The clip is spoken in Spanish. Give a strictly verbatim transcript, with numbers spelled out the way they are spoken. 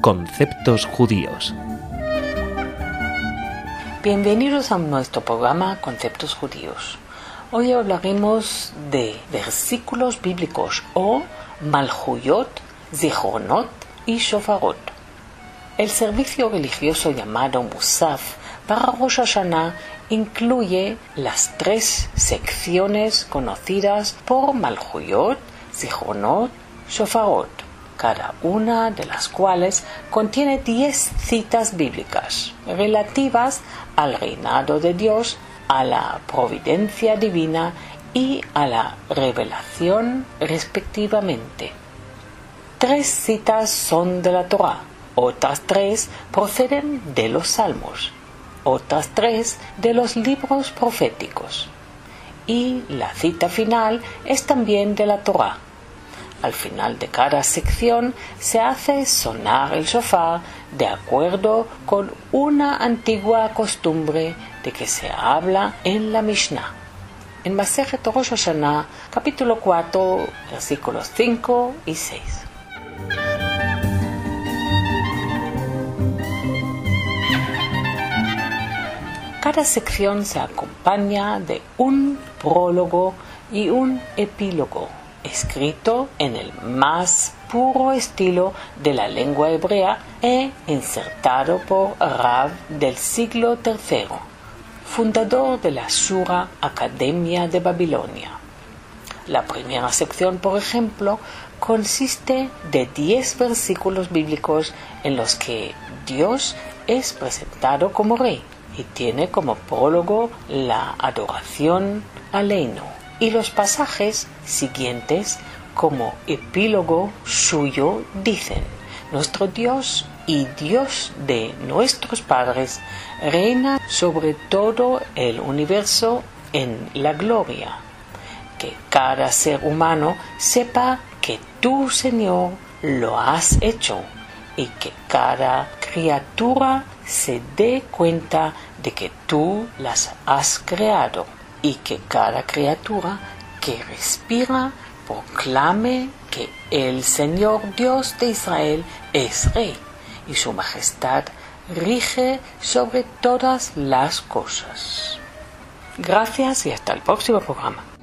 Conceptos judíos. Bienvenidos a nuestro programa Conceptos judíos. Hoy hablaremos de versículos bíblicos o Malhuyot, Zichronot y Shofarot. El servicio religioso llamado Musaf para Rosh Hashanah incluye las tres secciones conocidas por Malhuyot, Zichronot, Shofarot, cada una de las cuales contiene diez citas bíblicas relativas al reinado de Dios, a la providencia divina y a la revelación respectivamente. Tres citas son de la Torá, otras tres proceden de los Salmos, otras tres de los libros proféticos, y la cita final es también de la Torá. Al final de cada sección se hace sonar el shofar de acuerdo con una antigua costumbre de que se habla en la Mishnah. En Masejet Rosh Hashanah, capítulo cuatro, versículos cinco y seis. Cada sección se acompaña de un prólogo y un epílogo, escrito en el más puro estilo de la lengua hebrea e insertado por Rav del siglo tercero, fundador de la Shura Academia de Babilonia. La primera sección, por ejemplo, consiste de diez versículos bíblicos en los que Dios es presentado como rey y tiene como prólogo la adoración Aleinu, y los pasajes siguientes como epílogo suyo dicen: nuestro Dios y Dios de nuestros padres reina sobre todo el universo en la gloria. Que cada ser humano sepa que tú, Señor, lo has hecho, y que cada criatura se dé cuenta de que tú las has creado, y que cada criatura que respira proclame que el Señor Dios de Israel es Rey, y su majestad rige sobre todas las cosas. Gracias y hasta el próximo programa.